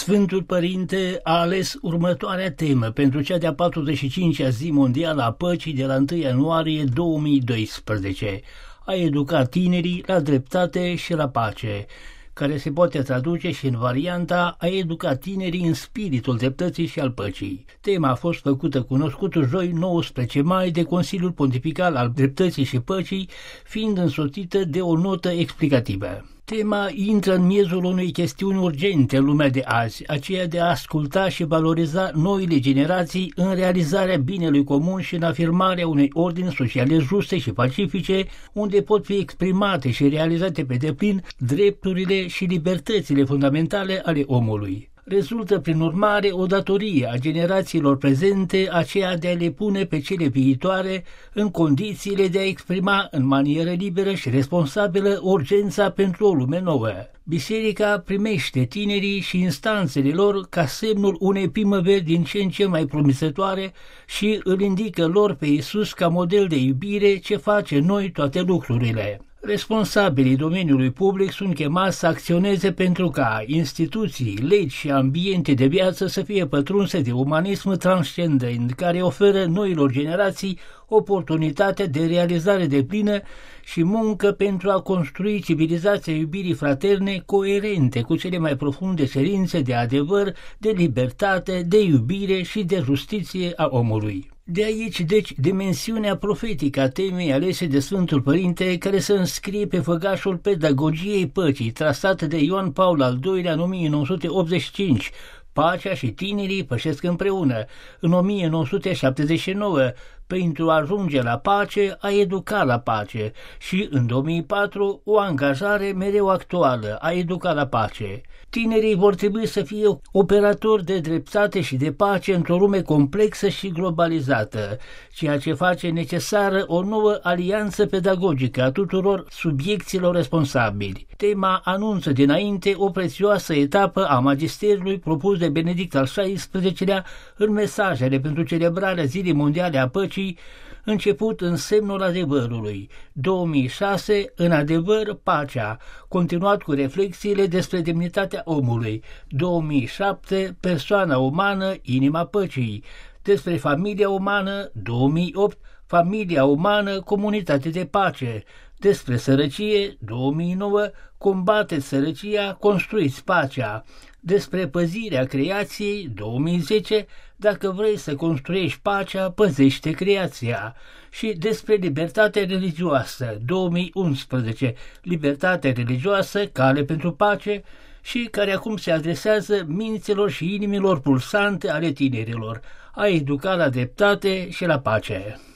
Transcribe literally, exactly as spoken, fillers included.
Sfântul Părinte a ales următoarea temă pentru cea de-a patruzeci și cincea zi mondială a păcii de la întâi ianuarie două mii doisprezece, a educa tinerii la dreptate și la pace, care se poate traduce și în varianta a educa tinerii în spiritul dreptății și al păcii. Tema a fost făcută cunoscută joi nouăsprezece mai de Consiliul Pontifical al Dreptății și Păcii, fiind însoțită de o notă explicativă. Tema intră în miezul unei chestiuni urgente în lumea de azi, aceea de a asculta și valoriza noile generații în realizarea binelui comun și în afirmarea unei ordini sociale juste și pacifice, unde pot fi exprimate și realizate pe deplin drepturile și libertățile fundamentale ale omului. Rezultă prin urmare o datorie a generațiilor prezente, aceea de a le pune pe cele viitoare în condițiile de a exprima în manieră liberă și responsabilă urgența pentru o lume nouă. Biserica primește tinerii și instanțele lor ca semnul unei primăveri din ce în ce mai promițătoare și îl indică lor pe Iisus ca model de iubire ce face noi toate lucrurile. Responsabilii domeniului public sunt chemați să acționeze pentru ca instituții, legi și ambiente de viață să fie pătrunse de umanism transcendent, care oferă noilor generații oportunitatea de realizare deplină și muncă pentru a construi civilizația iubirii fraterne coerente cu cele mai profunde cerințe de adevăr, de libertate, de iubire și de justiție a omului. De aici, deci, dimensiunea profetică a temei alese de Sfântul Părinte, care se înscrie pe făgașul pedagogiei păcii, trasată de Ioan Paul al doilea în o mie nouă sute optzeci și cinci, Pacea și tinerii pășesc împreună, în o mie nouă sute șaptezeci și nouă, pentru a ajunge la pace, a educa la pace și, în două mii patru, o angajare mereu actuală, a educa la pace. Tinerii vor trebui să fie operatori de dreptate și de pace într-o lume complexă și globalizată, ceea ce face necesară o nouă alianță pedagogică a tuturor subiecților responsabili. Tema anunță dinainte o prețioasă etapă a magisteriului propus de Benedict al șaisprezecelea în mesajele pentru celebrarea Zilei Mondiale a Păcii, început în semnul adevărului, două mii șase, în adevăr, pacea, continuat cu reflexiile despre demnitatea omului, două mii șapte, persoana umană, inima păcii, despre familia umană, două mii opt, familia umană, comunitate de pace, despre sărăcie, două mii nouă, combateți sărăcia, construiți pacea, despre păzirea creației, două mii zece, dacă vrei să construiești pacea, păzește creația, și despre libertatea religioasă, două mii unsprezece, libertatea religioasă, cale pentru pace, și care acum se adresează minților și inimilor pulsante ale tinerilor, a educa la dreptate și la pace.